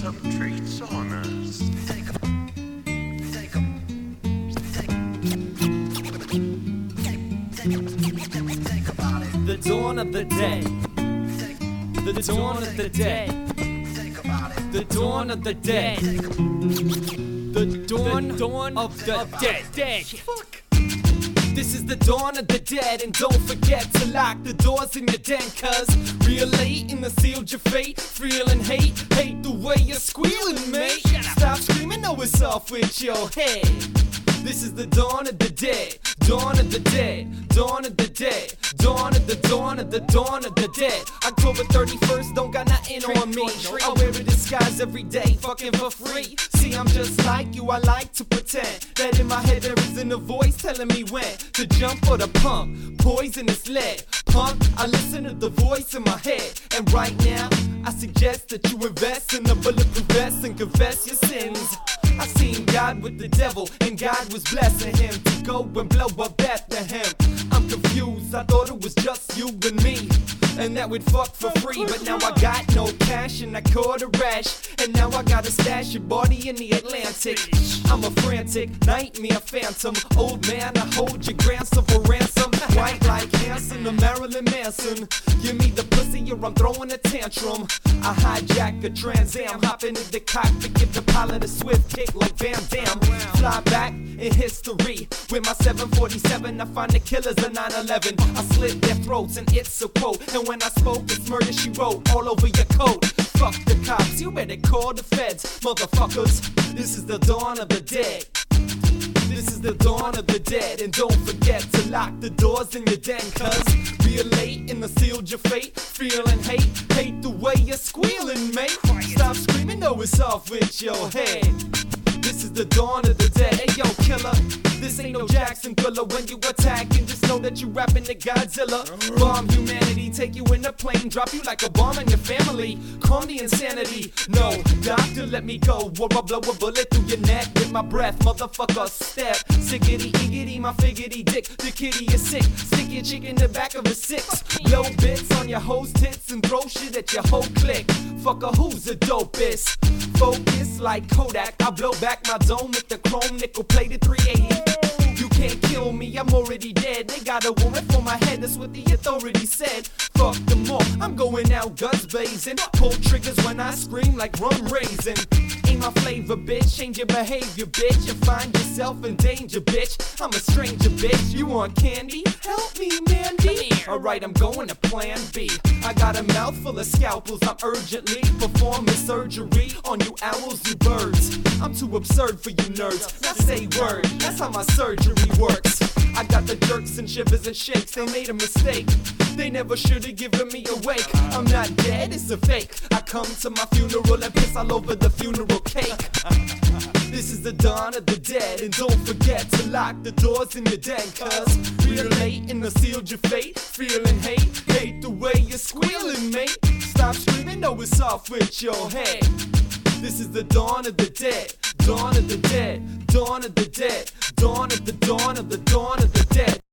some treats on us. The dawn of the day. The dawn of the day. The dawn of the day. The dawn of the dead. Fuck. This is the dawn of the dead, and don't forget to lock the doors in your den, cause real late in the sealed your fate. Feeling hate the way you're squealing, mate. Stop screaming, know it's off with your head. This is the dawn of the dead, dawn of the dead, dawn of the dead, dawn of the dawn of the dawn of the dead. October 31st, don't got nothing on me. I wear a disguise every day, fucking for free. See, I'm just like you, I like to pretend that in my head there isn't a voice telling me when to jump or to pump. Poisonous lead, punk, I listen to the voice in my head. And right now, I suggest that you invest in a bulletproof vest and confess your sins. I seen God with the devil, and God was blessing him to go and blow up Bethlehem. I'm confused, I thought it was just you and me, and that we'd fuck for free. But now I got no cash and I caught a rash, and now I gotta stash your body in the Atlantic. I'm a frantic nightmare phantom, old man, I hold your grandson for ransom. White like Hanson or Marilyn Manson, give me the pussy or I'm throwing a tantrum. I hijack a Trans Am, hop into the cockpit, give the pilot a swift kick like Van Damme. Fly back in history with my 747, I find the killers of 9/11. I slit their throats and it's a quote, and when I spoke it's murder she wrote all over your coat. Fuck the cops, you better call the feds, motherfuckers. This is the dawn of the dead. This is the dawn of the dead, and don't forget to lock the doors in your den, cause real late in the sealed your fate. Feeling hate the way you're squealing, mate. Stop screaming, know it's off with your head. This is the dawn of the dead. Hey yo, killer, this ain't no Jackson Thriller. When you attacking, just know that you rapping to Godzilla. Bomb humanity, take you in a plane, drop you like a bomb on your family. Calm the insanity. No, doctor, let me go, or I'll blow a bullet through your neck with my breath. Motherfucker, step. Sickity, iggity, my figgity dick. The kitty is sick. Stick your chick in the back of a 6. Blow bits on your hoes' tits and throw shit at your whole clique. Fucker, who's the dopest? Focus like Kodak, I blow back my dome with the chrome nickel plated 380. You can't kill me, I'm already dead. They got a warrant for my head, that's what the authority said. Fuck them all, I'm going out guns blazing. Pull triggers when I scream like rum raisin. Ain't my flavor, bitch, change your behavior, bitch. You find yourself in danger, bitch. I'm a stranger, bitch, you want candy? Help me, Mandy. Alright, I'm going to plan B. I got a mouth full of scalpels, I'm urgently performing surgery on you owls, you birds. I'm too absurd for you nerds, now say word, that's how my surgery works. I got the jerks and shivers and shakes, they made a mistake. They never should've given me a wake. I'm not dead, it's a fake. I come to my funeral and piss all over the funeral cake. This is the dawn of the dead, and don't forget to lock the doors in your den, cause real late in the sealed your fate. Feeling hate the way you're squealing, mate. Stop screaming, know it's off with your head. This is the dawn of the dead, dawn of the dead, dawn of the dead, dawn of the dawn of the dawn of the dead.